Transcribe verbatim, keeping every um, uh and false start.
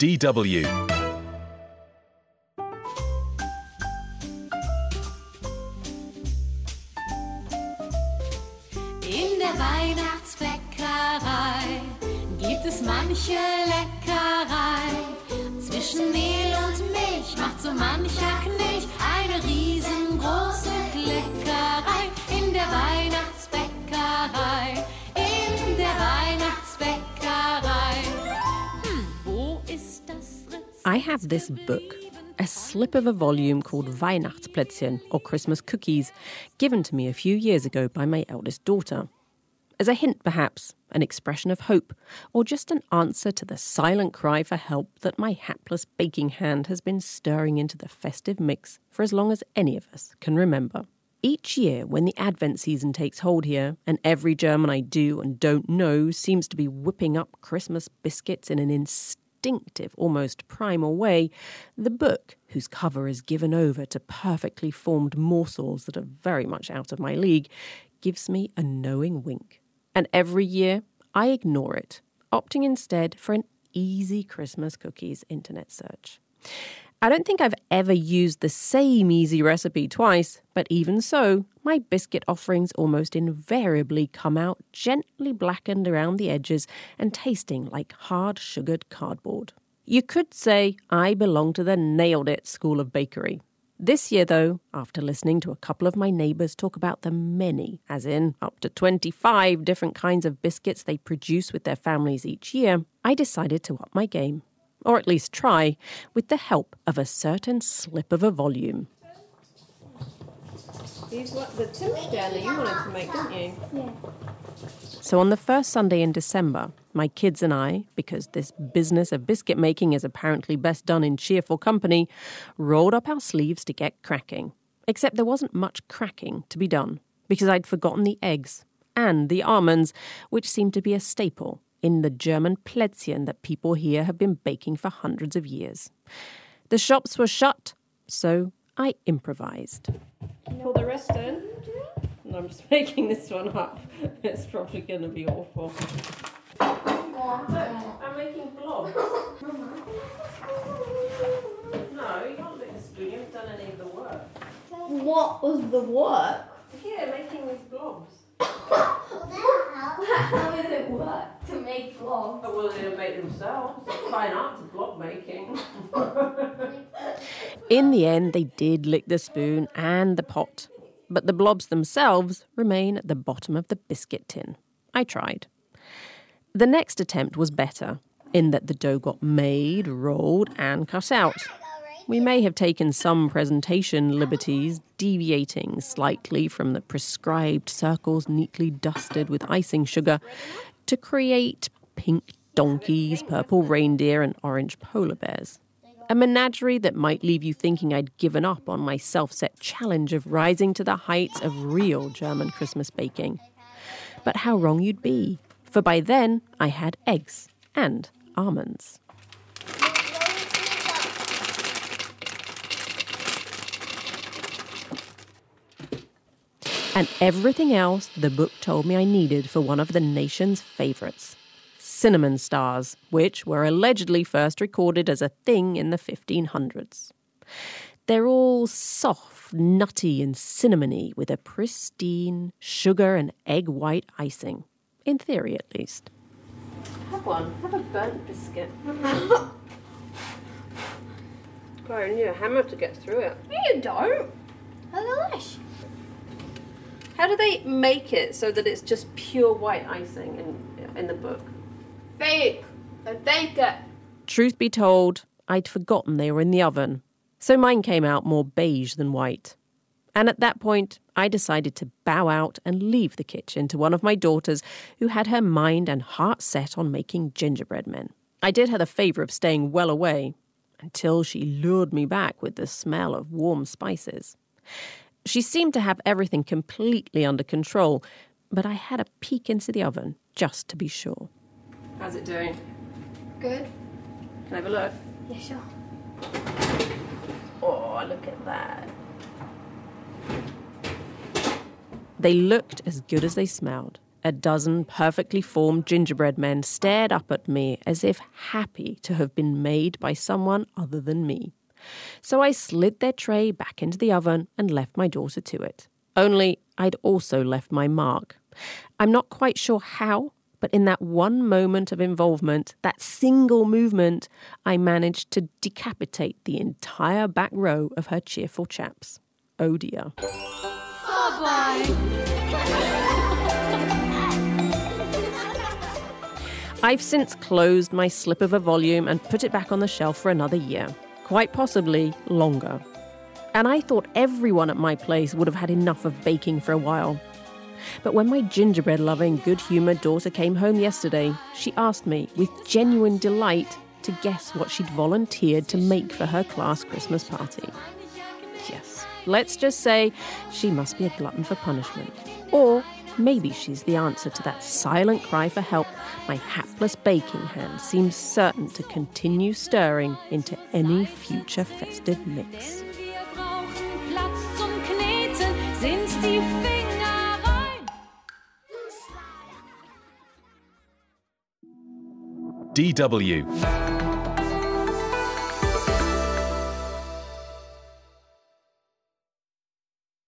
D W. In der Weihnachtsbäckerei gibt es manche Leckerei. Zwischen Mehl und Milch macht so mancher Knilch eine riesengroße Leckerei. In der Weihnachtsbäckerei, in der Weihnachtsbäckerei. Hm, wo ist das Rezept? I have this book, a slip of a volume called Weihnachtsplätzchen, or Christmas Cookies, given to me a few years ago by my eldest daughter. As a hint, perhaps, an expression of hope, or just an answer to the silent cry for help that my hapless baking hand has been stirring into the festive mix for as long as any of us can remember. Each year, when the Advent season takes hold here, and every German I do and don't know seems to be whipping up Christmas biscuits in an instinctive, almost primal way, the book, whose cover is given over to perfectly formed morsels that are very much out of my league, gives me a knowing wink. And every year, I ignore it, opting instead for an easy Christmas cookies internet search. I don't think I've ever used the same easy recipe twice, but even so, my biscuit offerings almost invariably come out gently blackened around the edges and tasting like hard sugared cardboard. You could say I belong to the nailed it school of bakery. This year, though, after listening to a couple of my neighbours talk about the many, as in up to twenty-five different kinds of biscuits they produce with their families each year, I decided to up my game. Or at least try, with the help of a certain slip of a volume. These were the Timstern that you wanted to make, didn't you? Yeah. So on the first Sunday in December, my kids and I, because this business of biscuit making is apparently best done in cheerful company, rolled up our sleeves to get cracking. Except there wasn't much cracking to be done, because I'd forgotten the eggs and the almonds, which seemed to be a staple in the German Plätzchen that people here have been baking for hundreds of years. The shops were shut, so I improvised. Pour the rest in. No, I'm just making this one up. It's probably going to be awful. Look, I'm making blobs. No, you can't lick the spoon. You haven't done any of the work. What was the work? Here, making these blobs. How does it work to make blobs? Oh, well, they'll make themselves. It's fine art to blob making. In the end, they did lick the spoon and the pot. But the blobs themselves remain at the bottom of the biscuit tin. I tried. The next attempt was better, in that the dough got made, rolled, and cut out. We may have taken some presentation liberties, deviating slightly from the prescribed circles neatly dusted with icing sugar to create pink donkeys, purple reindeer, and orange polar bears. A menagerie that might leave you thinking I'd given up on my self-set challenge of rising to the heights of real German Christmas baking. But how wrong you'd be, for by then I had eggs and almonds. And everything else the book told me I needed for one of the nation's favourites, cinnamon stars, which were allegedly first recorded as a thing in the fifteen hundreds. They're all soft, nutty and cinnamony with a pristine sugar and egg white icing, in theory at least. Have one. Have a burnt biscuit. God, you need a hammer to get through it. No, you don't. Oh, gosh. How do they make it so that it's just pure white icing in, in the book? Fake. They bake it. Truth be told, I'd forgotten they were in the oven, so mine came out more beige than white. And at that point, I decided to bow out and leave the kitchen to one of my daughters who had her mind and heart set on making gingerbread men. I did her the favour of staying well away, until she lured me back with the smell of warm spices. She seemed to have everything completely under control, but I had a peek into the oven just to be sure. How's it doing? Good. Can I have a look? Yeah, sure. Oh, look at that. They looked as good as they smelled. A dozen perfectly formed gingerbread men stared up at me as if happy to have been made by someone other than me. So I slid their tray back into the oven and left my daughter to it. Only I'd also left my mark. I'm not quite sure how, but in that one moment of involvement, that single movement, I managed to decapitate the entire back row of her cheerful chaps. Oh dear. Bye-bye. I've since closed my slip of a volume and put it back on the shelf for another year, quite possibly longer. And I thought everyone at my place would have had enough of baking for a while. But when my gingerbread-loving, good-humoured daughter came home yesterday, she asked me, with genuine delight, to guess what she'd volunteered to make for her class Christmas party. Yes, let's just say she must be a glutton for punishment. Or maybe she's the answer to that silent cry for help my hapless baking hand seems certain to continue stirring into any future festive mix. D W